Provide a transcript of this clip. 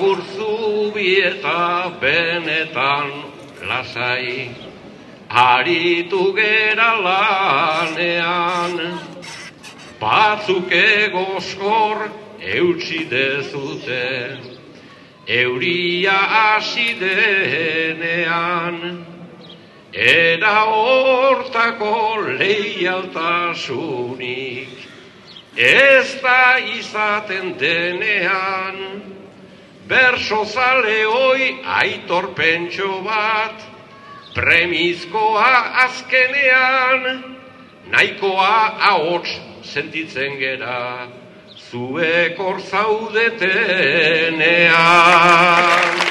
agur zubi eta benetan lasai, aritu gera lanean, batzuk egoskor eutsi dezute, euria hasi denean, era hortako leialtasunik, ez da izaten denean, bersozale hoi Aitor Pentxo bat, premizkoa azkenean, nahikoa ahots sentitzen gera, zuek hor zaudetenean.